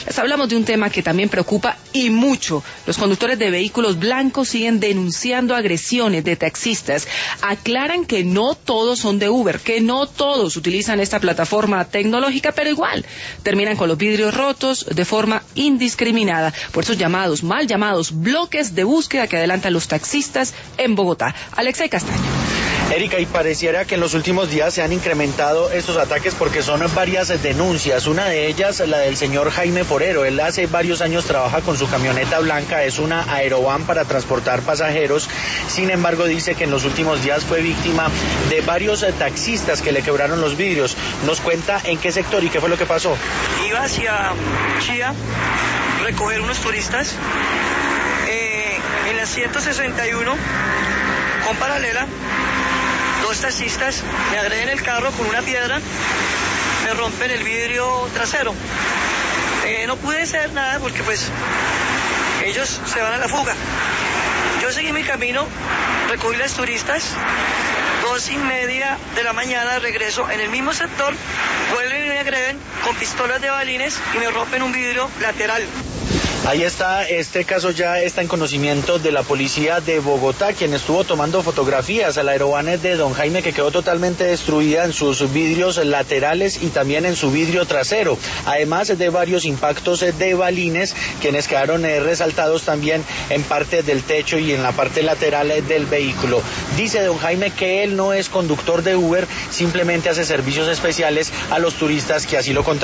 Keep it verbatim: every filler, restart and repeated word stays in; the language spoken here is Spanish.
Les hablamos de un tema que también preocupa y mucho. Los conductores de vehículos blancos siguen denunciando agresiones de taxistas. Aclaran que no todos son de Uber, que no todos utilizan esta plataforma tecnológica, pero igual terminan con los vidrios rotos de forma indiscriminada por esos llamados, mal llamados bloques de búsqueda que adelantan los taxistas en Bogotá. Alexei Castaño. Erika, y pareciera que en los últimos días se han incrementado estos ataques porque son varias denuncias. Una de ellas, la del señor Jaime Forero. Él hace varios años trabaja con su camioneta blanca, es una aerovan para transportar pasajeros. Sin embargo, dice que en los últimos días fue víctima de varios taxistas que le quebraron los vidrios. Nos cuenta en qué sector y qué fue lo que pasó. Iba hacia Chía, recoger unos turistas eh, en la ciento sesenta y uno con paralela. Dos taxistas me agreden el carro con una piedra, me rompen el vidrio trasero. Eh, no pude hacer nada porque pues ellos se van a la fuga. Yo seguí mi camino, recogí las turistas, dos y media de la mañana regreso en el mismo sector, vuelven y me agreden con pistolas de balines y me rompen un vidrio lateral. Ahí está, este caso ya está en conocimiento de la policía de Bogotá, quien estuvo tomando fotografías a la aerovan de don Jaime, que quedó totalmente destruida en sus vidrios laterales y también en su vidrio trasero, además de varios impactos de balines, quienes quedaron eh, resaltados también en parte del techo y en la parte lateral del vehículo. Dice don Jaime que él no es conductor de Uber, simplemente hace servicios especiales a los turistas que así lo contratan.